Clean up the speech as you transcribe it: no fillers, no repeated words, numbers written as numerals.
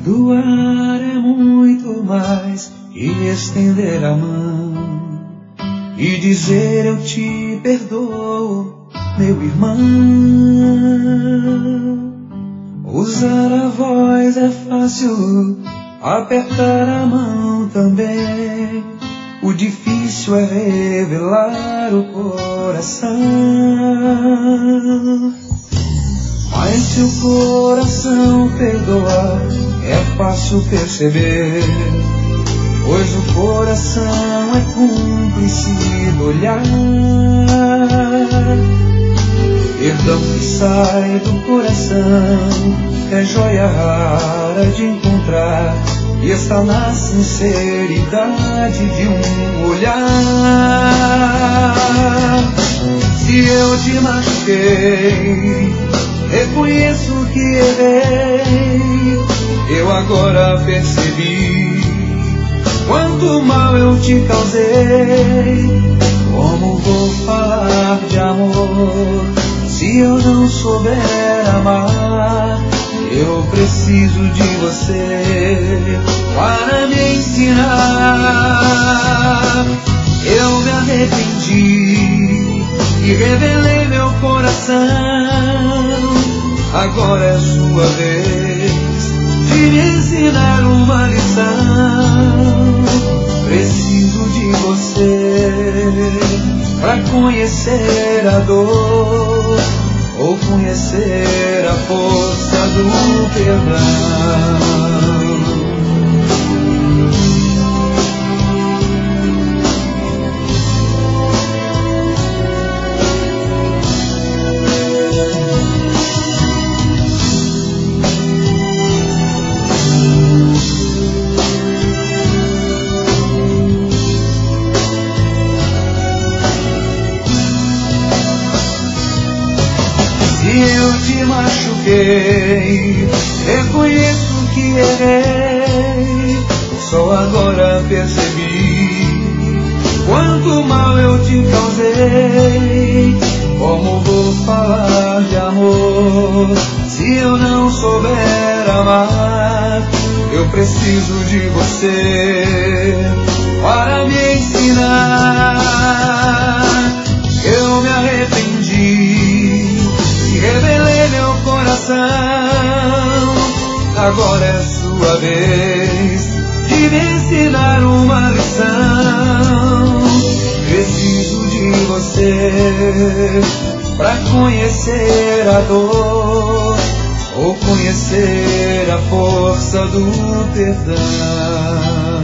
Perdoar é muito mais que estender a mão e dizer eu te perdoo, meu irmão. Usar a voz é fácil, apertar a mão também. O difícil é revelar o coração. Mas se o coração perdoar, é fácil perceber, pois o coração é cúmplice do olhar. Perdão que sai do coração é joia rara de encontrar, e está na sinceridade de um olhar. Se eu te machuquei, reconheço que errei. Eu agora percebi quanto mal eu te causei. Como vou falar de amor se eu não souber amar? Eu preciso de você para me ensinar. Eu me arrependi e revelei meu coração. Agora é sua vez de me ensinar uma lição. Preciso de você para conhecer a dor, ou conhecer a força do perdão. Reconheço que errei, só agora percebi quanto mal eu te causei. Como vou falar de amor se eu não souber amar? Eu preciso de você para me ensinar. Eu me arrependi e revelei meu coração. Agora é sua vez de me ensinar uma lição. Preciso de você para conhecer a dor, ou conhecer a força do perdão.